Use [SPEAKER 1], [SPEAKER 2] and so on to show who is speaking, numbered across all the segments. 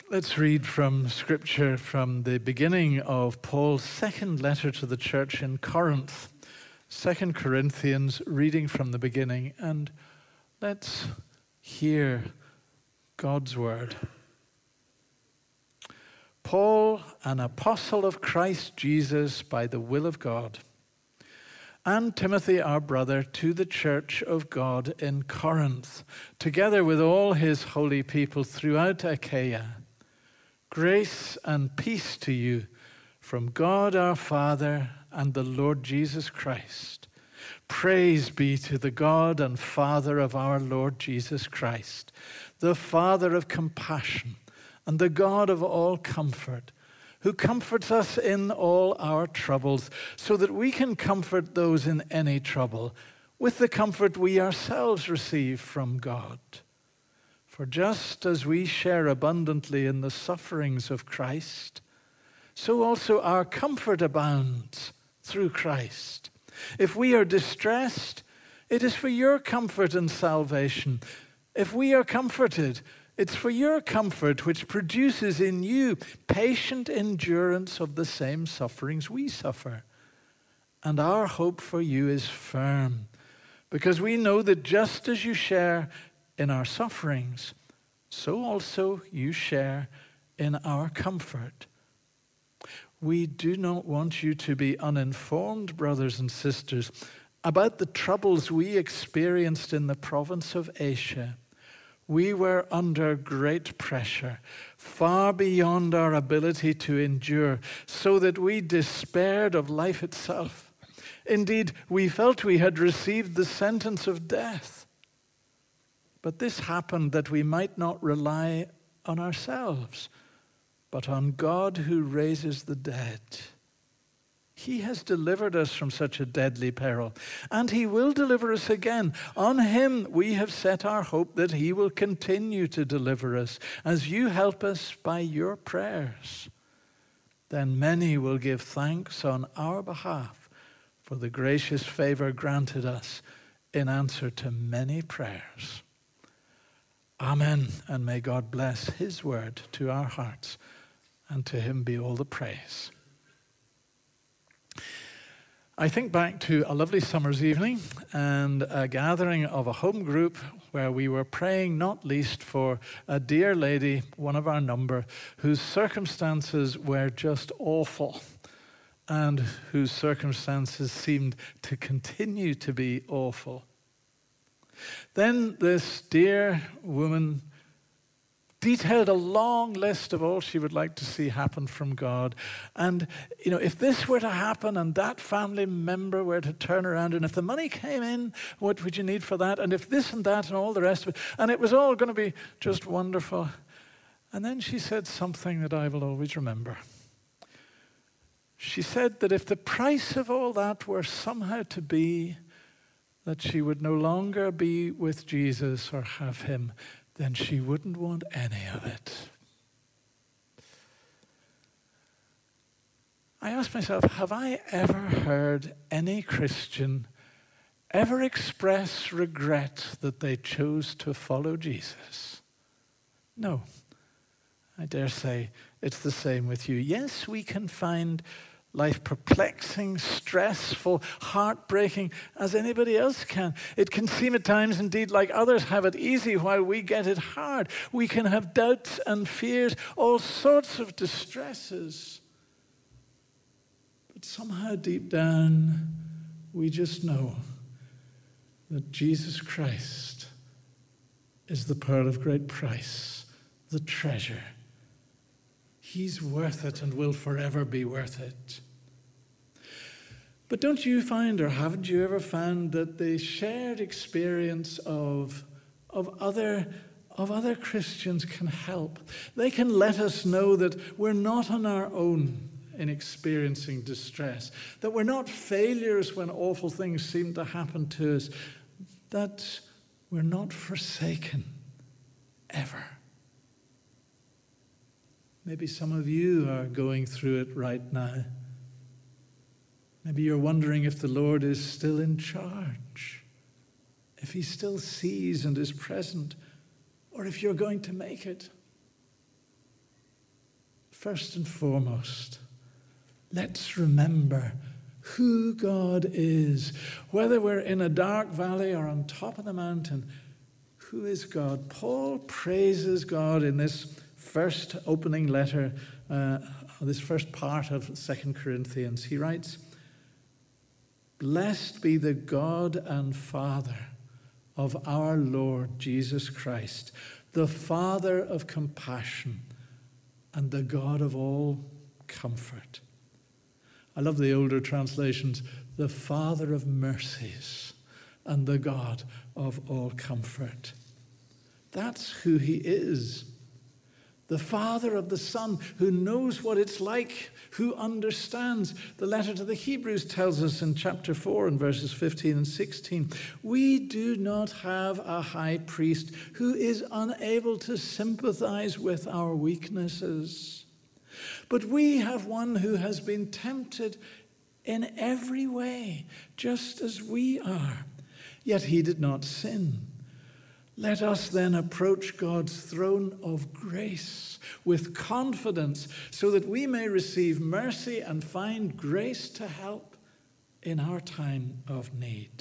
[SPEAKER 1] Let's read from Scripture from the beginning of Paul's second letter to the church in Corinth, 2 Corinthians, reading from the beginning, and let's hear God's word. Paul, an apostle of Christ Jesus by the will of God, and Timothy, our brother, to the church of God in Corinth, together with all his holy people throughout Achaia. Grace and peace to you from God our Father and the Lord Jesus Christ. Praise be to the God and Father of our Lord Jesus Christ, the Father of compassion and the God of all comfort, who comforts us in all our troubles, so that we can comfort those in any trouble with the comfort we ourselves receive from God. For just as we share abundantly in the sufferings of Christ, so also our comfort abounds through Christ. If we are distressed, it is for your comfort and salvation. If we are comforted, it's for your comfort, which produces in you patient endurance of the same sufferings we suffer. And our hope for you is firm, because we know that just as you share in our sufferings, so also you share in our comfort. We do not want you to be uninformed, brothers and sisters, about the troubles we experienced in the province of Asia. We were under great pressure, far beyond our ability to endure, so that we despaired of life itself. Indeed, we felt we had received the sentence of death. But this happened that we might not rely on ourselves, but on God who raises the dead. He has delivered us from such a deadly peril, and he will deliver us again. On him we have set our hope that he will continue to deliver us as you help us by your prayers. Then many will give thanks on our behalf for the gracious favor granted us in answer to many prayers. Amen, and may God bless his word to our hearts, and to him be all the praise. I think back to a lovely summer's evening and a gathering of a home group where we were praying not least for a dear lady, one of our number, whose circumstances were just awful and whose circumstances seemed to continue to be awful. Then this dear woman detailed a long list of all she would like to see happen from God. And, if this were to happen and that family member were to turn around, and if the money came in, what would you need for that? And if this and that and all the rest of it. And it was all going to be just wonderful. And then she said something that I will always remember. She said that if the price of all that were somehow to be that she would no longer be with Jesus or have him, then she wouldn't want any of it. I asked myself, have I ever heard any Christian ever express regret that they chose to follow Jesus? No. I dare say it's the same with you. Yes, we can find life perplexing, stressful, heartbreaking, as anybody else can. It can seem at times, indeed, like others have it easy while we get it hard. We can have doubts and fears, all sorts of distresses. But somehow deep down, we just know that Jesus Christ is the pearl of great price, the treasure. He's worth it and will forever be worth it. But don't you find, or haven't you ever found, that the shared experience of other Christians can help? They can let us know that we're not on our own in experiencing distress, that we're not failures when awful things seem to happen to us, that we're not forsaken ever. Maybe some of you are going through it right now. Maybe you're wondering if the Lord is still in charge, if he still sees and is present, or if you're going to make it. first and foremost, let's remember who God is. Whether we're in a dark valley or on top of the mountain, who is God? Paul praises God in this first opening letter, this first part of 2 Corinthians. He writes, "Blessed be the God and Father of our Lord Jesus Christ, the Father of compassion and the God of all comfort." I love the older translations, the Father of mercies and the God of all comfort. That's who he is. The Father of the Son, who knows what it's like, who understands. The letter to the Hebrews tells us in chapter 4 and verses 15 and 16, we do not have a high priest who is unable to sympathize with our weaknesses. But we have one who has been tempted in every way, just as we are, yet he did not sin. Let us then approach God's throne of grace with confidence so that we may receive mercy and find grace to help in our time of need.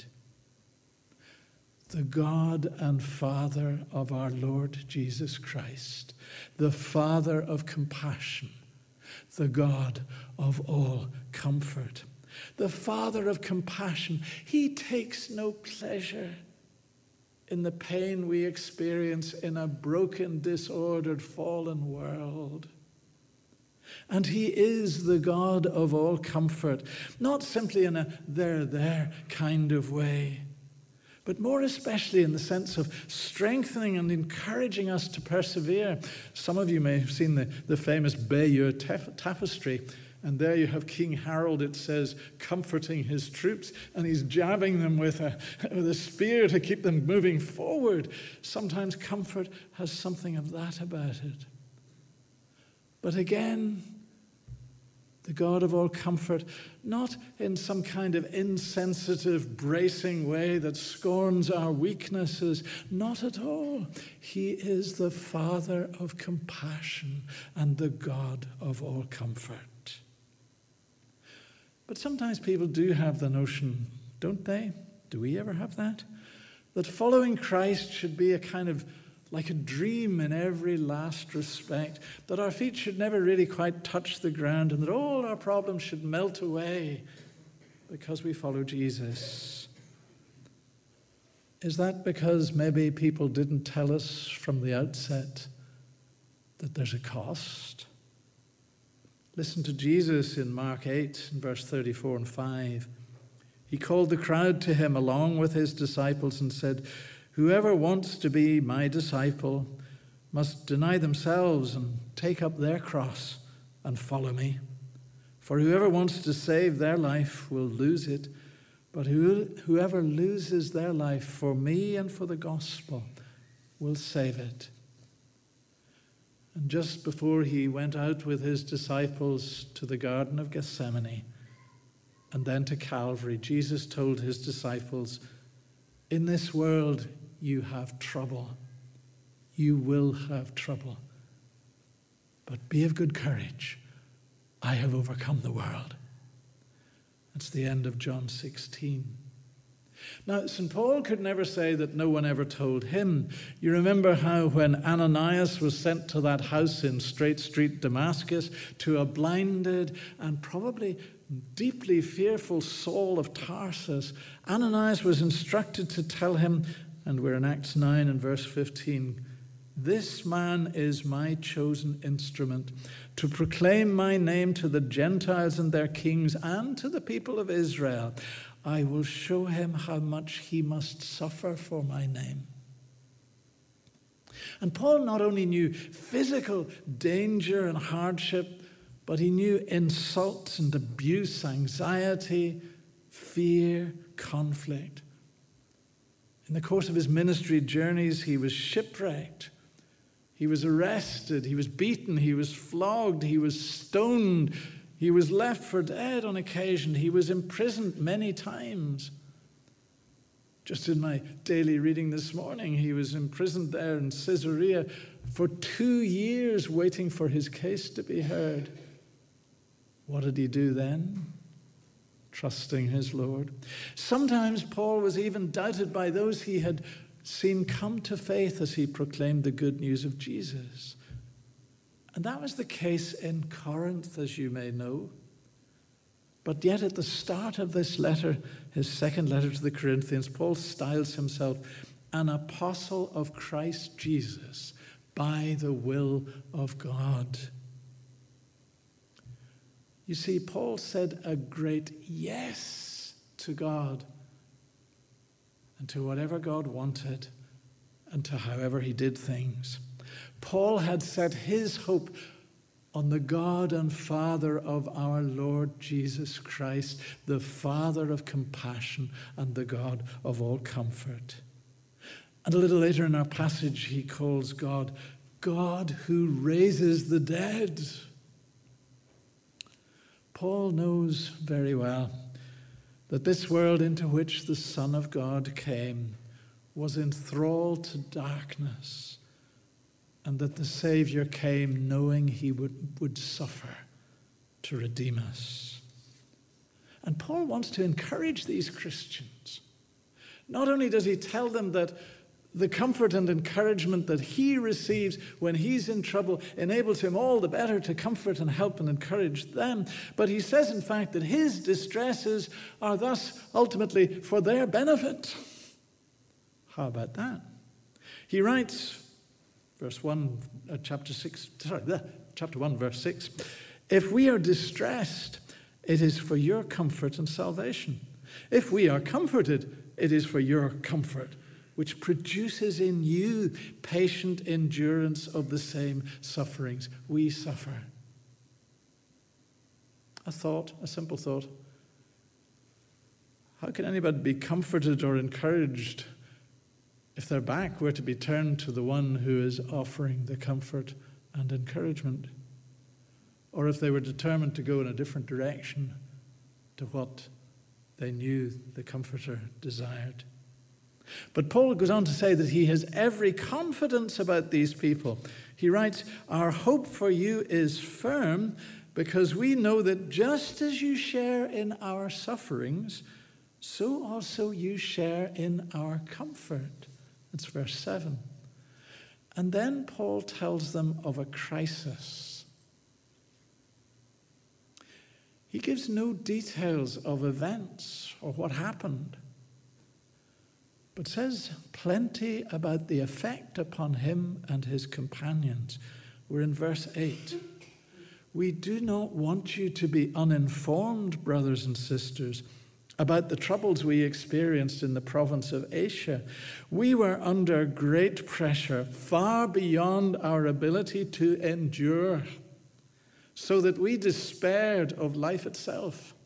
[SPEAKER 1] The God and Father of our Lord Jesus Christ, the Father of compassion, the God of all comfort. The Father of compassion, he takes no pleasure in the pain we experience in a broken, disordered, fallen world. And he is the God of all comfort, not simply in a there kind of way, but more especially in the sense of strengthening and encouraging us to persevere. Some of you may have seen the famous Bayeux tapestry, and there you have King Harold, it says, comforting his troops, and he's jabbing them with a spear to keep them moving forward. Sometimes comfort has something of that about it. But again, the God of all comfort, not in some kind of insensitive, bracing way that scorns our weaknesses, not at all. He is the Father of compassion and the God of all comfort. But sometimes people do have the notion, don't they? Do we ever have that? That following Christ should be a kind of like a dream in every last respect, that our feet should never really quite touch the ground, and that all our problems should melt away because we follow Jesus. Is that because maybe people didn't tell us from the outset that there's a cost? Listen to Jesus in Mark 8, verse 34 and 5. He called the crowd to him along with his disciples and said, "Whoever wants to be my disciple must deny themselves and take up their cross and follow me. For whoever wants to save their life will lose it, but whoever loses their life for me and for the gospel will save it." And just before he went out with his disciples to the Garden of Gethsemane and then to Calvary, Jesus told his disciples, "In this world you have trouble. You will have trouble. But be of good courage. I have overcome the world." That's the end of John 16. Now, St. Paul could never say that no one ever told him. You remember how when Ananias was sent to that house in Straight Street, Damascus, to a blinded and probably deeply fearful Saul of Tarsus, Ananias was instructed to tell him, and we're in Acts 9 and verse 15, "This man is my chosen instrument to proclaim my name to the Gentiles and their kings and to the people of Israel. I will show him how much he must suffer for my name." And Paul not only knew physical danger and hardship, but he knew insult and abuse, anxiety, fear, conflict. In the course of his ministry journeys, he was shipwrecked. He was arrested. He was beaten. He was flogged. He was stoned. He was left for dead on occasion. He was imprisoned many times. Just in my daily reading this morning, he was imprisoned there in Caesarea for 2 years waiting for his case to be heard. What did he do then? Trusting his Lord. Sometimes Paul was even doubted by those he had seen come to faith as he proclaimed the good news of Jesus. And that was the case in Corinth, as you may know. But yet at the start of this letter, his second letter to the Corinthians, Paul styles himself an apostle of Christ Jesus by the will of God. You see, Paul said a great yes to God and to whatever God wanted and to however he did things. Paul had set his hope on the God and Father of our Lord Jesus Christ, the Father of compassion and the God of all comfort. And a little later in our passage, he calls God, God who raises the dead. Paul knows very well that this world into which the Son of God came was enthralled to darkness, and that the Savior came knowing he would suffer to redeem us. And Paul wants to encourage these Christians. Not only does he tell them that the comfort and encouragement that he receives when he's in trouble enables him all the better to comfort and help and encourage them, but he says, in fact, that his distresses are thus ultimately for their benefit. How about that? He writes, chapter 1, verse 6, if we are distressed, it is for your comfort and salvation. If we are comforted, it is for your comfort, which produces in you patient endurance of the same sufferings we suffer. A simple thought. How can anybody be comforted or encouraged if their back were to be turned to the one who is offering the comfort and encouragement? Or if they were determined to go in a different direction to what they knew the Comforter desired? But Paul goes on to say that he has every confidence about these people. He writes, our hope for you is firm because we know that just as you share in our sufferings, so also you share in our comfort. That's verse 7. And then Paul tells them of a crisis. He gives no details of events or what happened, but says plenty about the effect upon him and his companions. We're in verse 8. We do not want you to be uninformed, brothers and sisters, about the troubles we experienced in the province of Asia. We were under great pressure, far beyond our ability to endure, so that we despaired of life itself.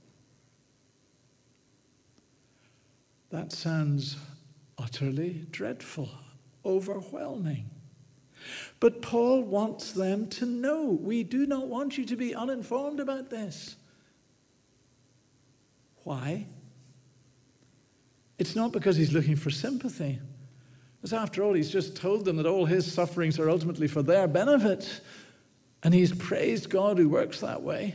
[SPEAKER 1] That sounds utterly dreadful, overwhelming. But Paul wants them to know, we do not want you to be uninformed about this. Why? It's not because he's looking for sympathy. Because after all, he's just told them that all his sufferings are ultimately for their benefit. And he's praised God who works that way.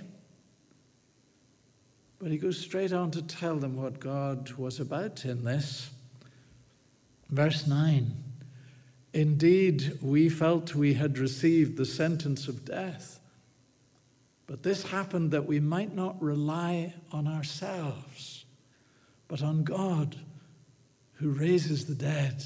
[SPEAKER 1] But he goes straight on to tell them what God was about in this. Verse 9, indeed, we felt we had received the sentence of death, but this happened that we might not rely on ourselves, but on God who raises the dead.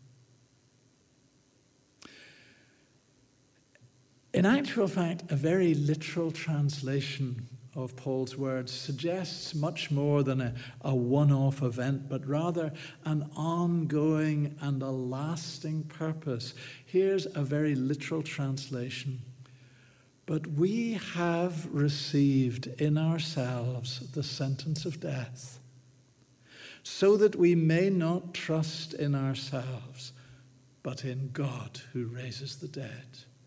[SPEAKER 1] In actual fact, a very literal translation of Paul's words suggests much more than a one-off event, but rather an ongoing and a lasting purpose. Here's a very literal translation. But we have received in ourselves the sentence of death, so that we may not trust in ourselves, but in God who raises the dead.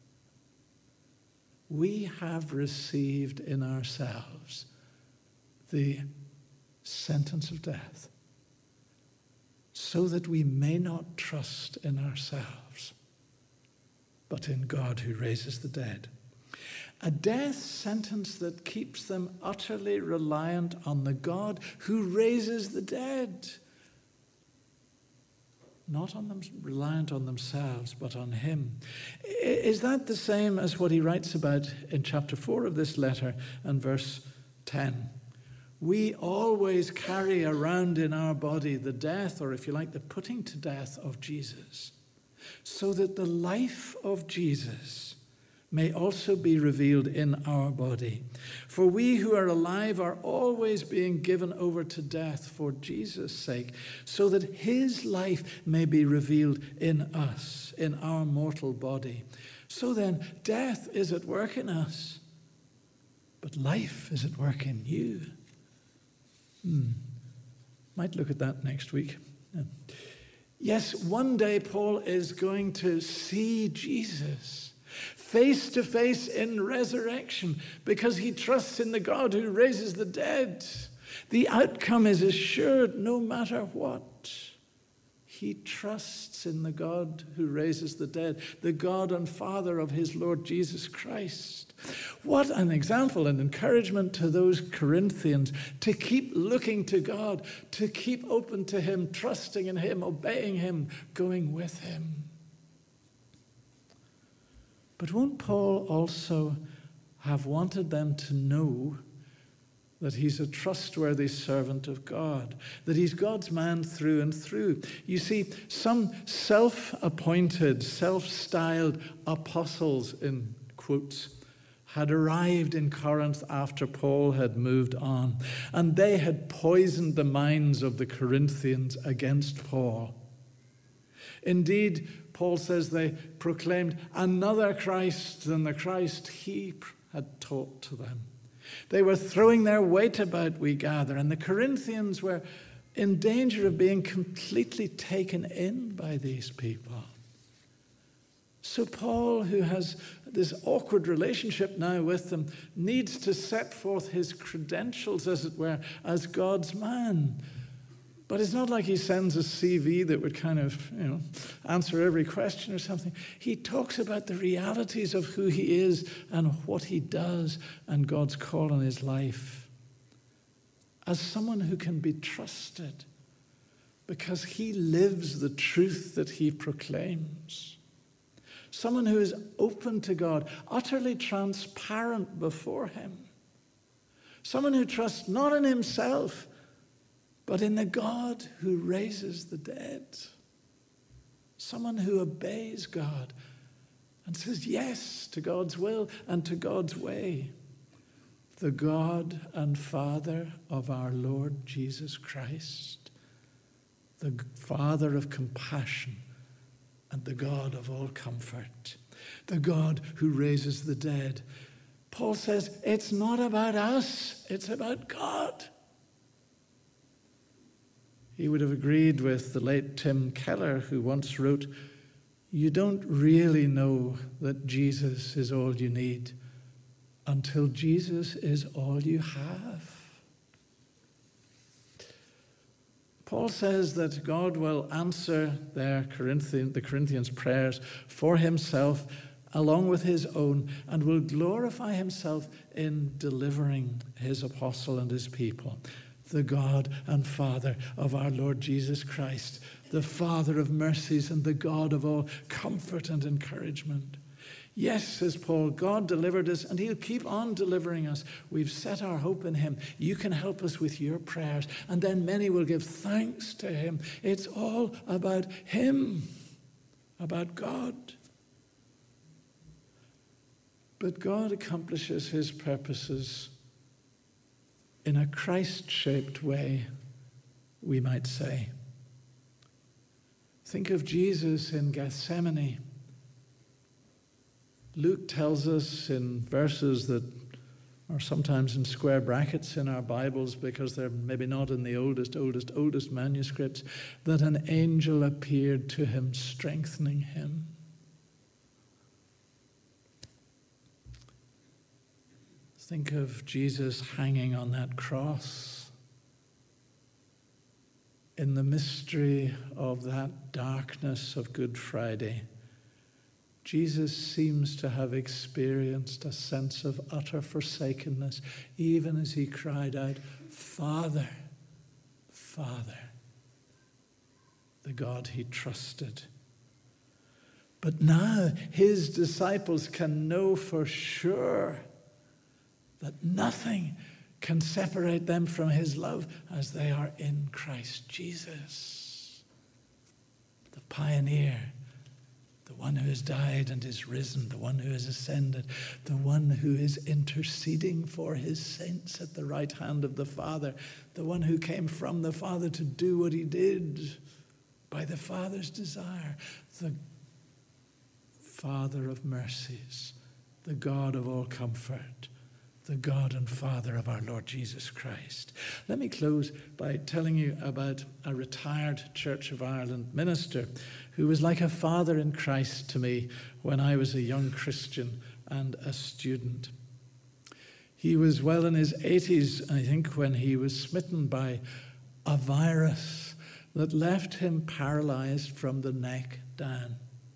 [SPEAKER 1] We have received in ourselves the sentence of death, so that we may not trust in ourselves, but in God who raises the dead. A death sentence that keeps them utterly reliant on the God who raises the dead. Not on them, reliant on themselves, but on him. Is that the same as what he writes about in chapter 4 of this letter and verse 10? We always carry around in our body the death, or if you like, the putting to death of Jesus, so that the life of Jesus may also be revealed in our body. For we who are alive are always being given over to death for Jesus' sake, so that his life may be revealed in us, in our mortal body. So then, death is at work in us, but life is at work in you. Might look at that next week. Yeah. Yes, one day Paul is going to see Jesus face to face in resurrection because he trusts in the God who raises the dead. The outcome is assured no matter what. He trusts in the God who raises the dead, the God and Father of his Lord Jesus Christ. What an example and encouragement to those Corinthians to keep looking to God, to keep open to him, trusting in him, obeying him, going with him. But won't Paul also have wanted them to know that he's a trustworthy servant of God, that he's God's man through and through? You see, some self-appointed, self-styled apostles, in quotes, had arrived in Corinth after Paul had moved on, and they had poisoned the minds of the Corinthians against Paul. Indeed, Paul says they proclaimed another Christ than the Christ he had taught to them. They were throwing their weight about, we gather, and the Corinthians were in danger of being completely taken in by these people. So Paul, who has this awkward relationship now with them, needs to set forth his credentials, as it were, as God's man. But it's not like he sends a CV that would kind of, answer every question or something. He talks about the realities of who he is and what he does and God's call on his life as someone who can be trusted because he lives the truth that he proclaims. Someone who is open to God, utterly transparent before him. Someone who trusts not in himself, but in the God who raises the dead. Someone who obeys God and says yes to God's will and to God's way. The God and Father of our Lord Jesus Christ, the Father of compassion and the God of all comfort, the God who raises the dead. Paul says it's not about us, it's about God. He would have agreed with the late Tim Keller, who once wrote, "You don't really know that Jesus is all you need until Jesus is all you have." Paul says that God will answer the Corinthians' prayers for himself along with his own, and will glorify himself in delivering his apostle and his people. The God and Father of our Lord Jesus Christ, the Father of mercies and the God of all comfort and encouragement. Yes, says Paul, God delivered us and he'll keep on delivering us. We've set our hope in him. You can help us with your prayers, and then many will give thanks to him. It's all about him, about God. But God accomplishes his purposes in a Christ-shaped way, we might say. Think of Jesus in Gethsemane. Luke tells us in verses that are sometimes in square brackets in our Bibles because they're maybe not in the oldest manuscripts, that an angel appeared to him, strengthening him. Think of Jesus hanging on that cross. In the mystery of that darkness of Good Friday, Jesus seems to have experienced a sense of utter forsakenness, even as he cried out, Father, Father, the God he trusted. But now his disciples can know for sure that nothing can separate them from his love as they are in Christ Jesus. The pioneer, the one who has died and is risen, the one who has ascended, the one who is interceding for his saints at the right hand of the Father, the one who came from the Father to do what he did by the Father's desire, the Father of mercies, the God of all comfort, the God and Father of our Lord Jesus Christ. Let me close by telling you about a retired Church of Ireland minister who was like a father in Christ to me when I was a young Christian and a student. He was well in his 80s, I think, when he was smitten by a virus that left him paralyzed from the neck down.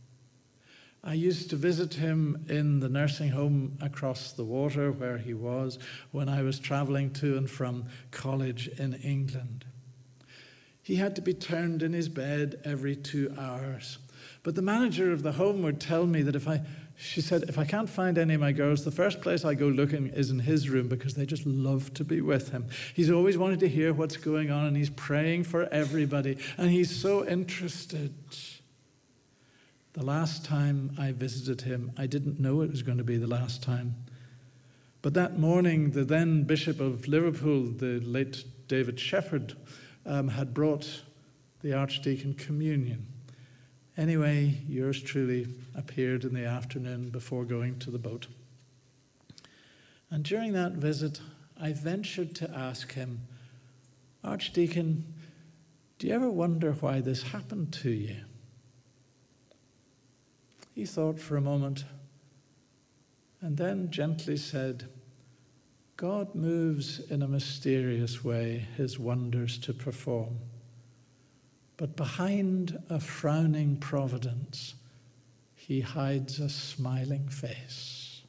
[SPEAKER 1] I used to visit him in the nursing home across the water where he was when I was traveling to and from college in England. He had to be turned in his bed every 2 hours. But the manager of the home would tell me that she said, if I can't find any of my girls, the first place I go looking is in his room because they just love to be with him. He's always wanted to hear what's going on and he's praying for everybody and he's so interested. The last time I visited him, I didn't know it was going to be the last time. But that morning, the then Bishop of Liverpool, the late David Shepherd, had brought the Archdeacon communion. Anyway, yours truly appeared in the afternoon before going to the boat. And during that visit, I ventured to ask him, Archdeacon, do you ever wonder why this happened to you? He thought for a moment and then gently said, God moves in a mysterious way his wonders to perform. But behind a frowning providence, he hides a smiling face.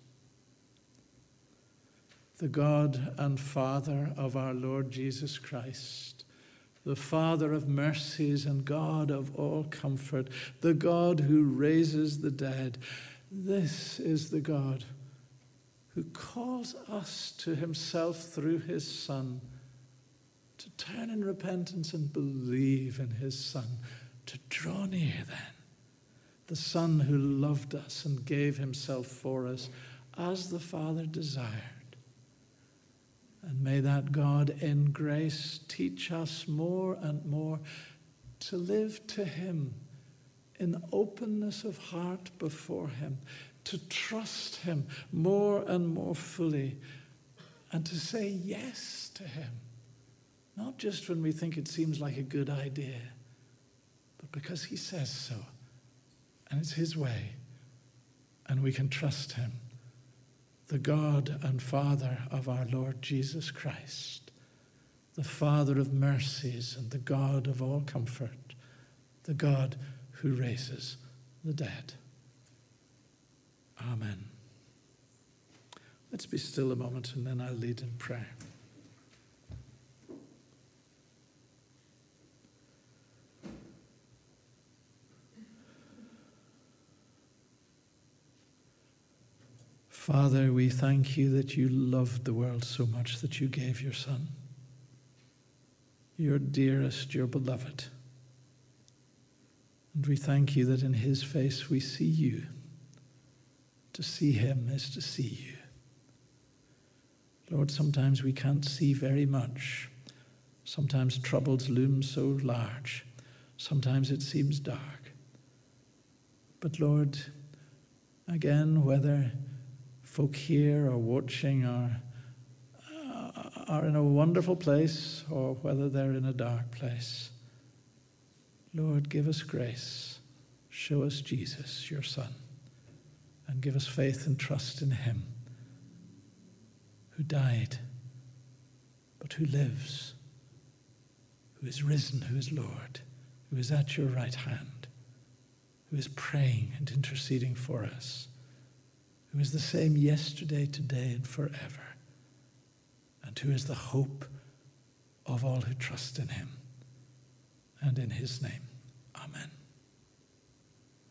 [SPEAKER 1] The God and Father of our Lord Jesus Christ, the Father of mercies and God of all comfort, the God who raises the dead. This is the God who calls us to himself through his Son, to turn in repentance and believe in his Son, to draw near then. The Son who loved us and gave himself for us as the Father desired. And may that God in grace teach us more and more to live to him in openness of heart before him, to trust him more and more fully, and to say yes to him, not just when we think it seems like a good idea, but because he says so, and it's his way, and we can trust him. The God and Father of our Lord Jesus Christ, the Father of mercies and the God of all comfort, the God who raises the dead. Amen. Let's be still a moment and then I'll lead in prayer. Father, we thank you that you loved the world so much that you gave your Son, your dearest, your beloved. And we thank you that in his face we see you. To see him is to see you. Lord, sometimes we can't see very much. Sometimes troubles loom so large. Sometimes it seems dark. But Lord, again, whether folk here or watching are in a wonderful place or whether they're in a dark place, Lord, give us grace. Show us Jesus, your Son, and give us faith and trust in him who died, but who lives, who is risen, who is Lord, who is at your right hand, who is praying and interceding for us, who is the same yesterday, today, and forever, and who is the hope of all who trust in him. And in his name, amen.